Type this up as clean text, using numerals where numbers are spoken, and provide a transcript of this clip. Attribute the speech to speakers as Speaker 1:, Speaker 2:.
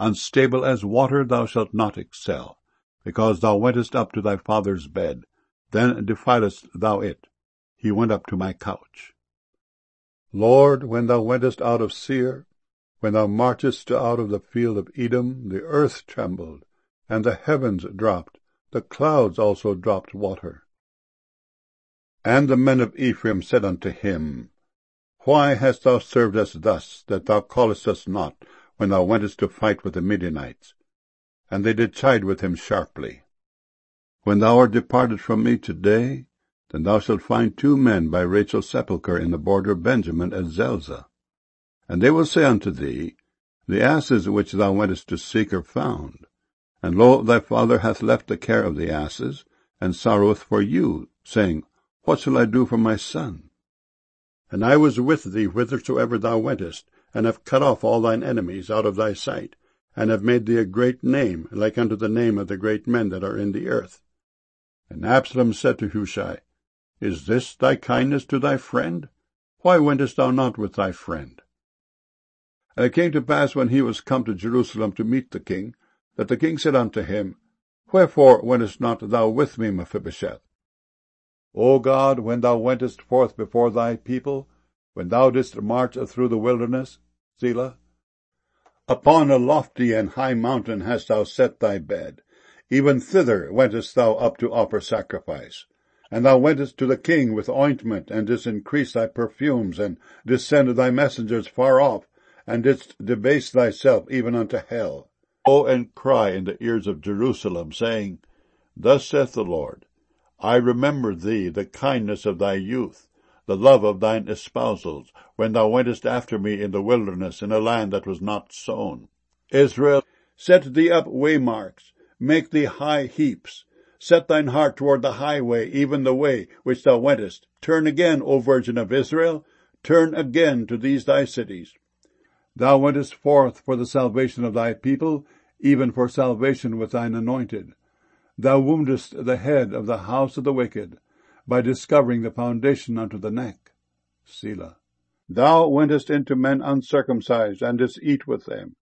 Speaker 1: Unstable as water thou shalt not excel, because thou wentest up to thy father's bed. Then defilest thou it. He went up to my couch. Lord, when thou wentest out of Seir, when thou marchest out of the field of Edom, the earth trembled, and the heavens dropped, the clouds also dropped water. And the men of Ephraim said unto him, Why hast thou served us thus, that thou callest us not, when thou wentest to fight with the Midianites? And they did chide with him sharply. When thou art departed from me today, then thou shalt find 2 men by Rachel's sepulchre in the border of Benjamin at Zelzah. And they will say unto thee, The asses which thou wentest to seek are found. And lo, thy father hath left the care of the asses, and sorroweth for you, saying, What shall I do for my son? And I was with thee whithersoever thou wentest, and have cut off all thine enemies out of thy sight, and have made thee a great name, like unto the name of the great men that are in the earth. And Absalom said to Hushai, Is this thy kindness to thy friend? Why wentest thou not with thy friend? And it came to pass, when he was come to Jerusalem to meet the king, that the king said unto him, Wherefore wentest not thou with me, Mephibosheth? O God, when thou wentest forth before thy people, when thou didst march through the wilderness, Selah, upon a lofty and high mountain hast thou set thy bed. Even thither wentest thou up to offer sacrifice. And thou wentest to the king with ointment, and didst increase thy perfumes, and didst send thy messengers far off, and didst debase thyself even unto hell. Go and cry in the ears of Jerusalem, saying, Thus saith the Lord, I remember thee, the kindness of thy youth, the love of thine espousals, when thou wentest after me in the wilderness, in a land that was not sown. Israel, set thee up waymarks, make thee high heaps. Set thine heart toward the highway, even the way which thou wentest. Turn again, O Virgin of Israel, turn again to these thy cities. Thou wentest forth for the salvation of thy people, even for salvation with thine anointed. Thou woundest the head of the house of the wicked, by discovering the foundation unto the neck. Selah. Thou wentest into men uncircumcised, and didst eat with them.